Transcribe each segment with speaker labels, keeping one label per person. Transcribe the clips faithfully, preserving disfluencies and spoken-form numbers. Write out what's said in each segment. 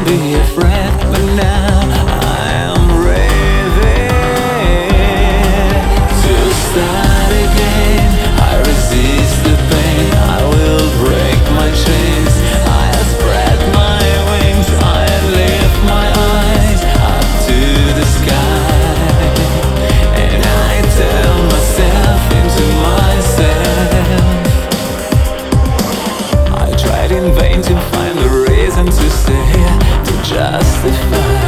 Speaker 1: be afraid, but now I am ready to start again. I resist the pain, I will break my chains. I spread my wings, I lift my eyes up to the sky, and I tell myself into myself. I tried in vain to find a reason to stay, to justify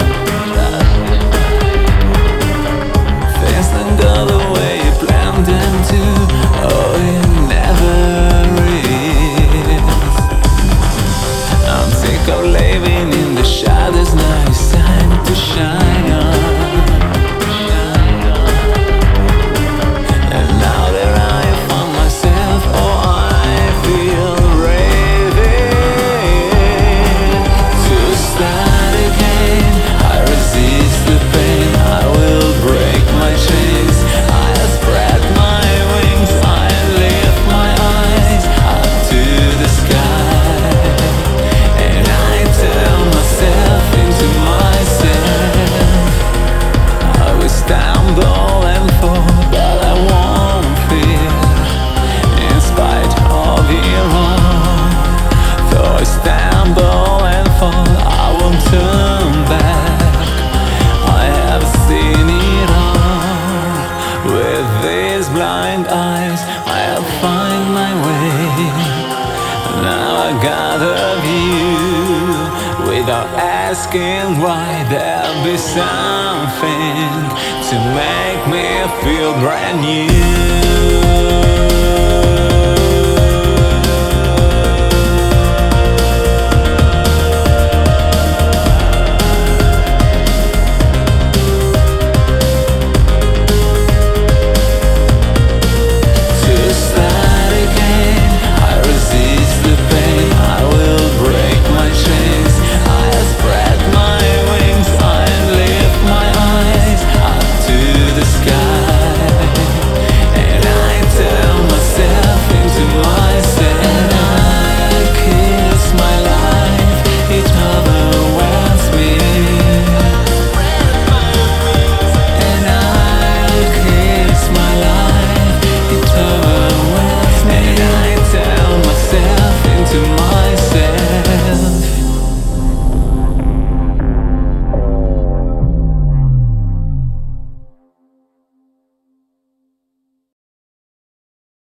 Speaker 1: things don't go the way you planned them to. Oh, it never is. I'm sick of living in the shadows, now it's time to shine on. And now that I have found myself, oh, I feel ready to start again. I resist the pain, I will break my chains. I spread my wings, I lift my eyes up to the sky, and I tell myself into myself. I will stumble and fall, but I won't fear, in spite of it all. Though I stumble and fall, I won't turn back. I have seen it all. With these blind eyes, I'll find my way. Now I gather view, without asking why. There'll be something to make me feel brand new.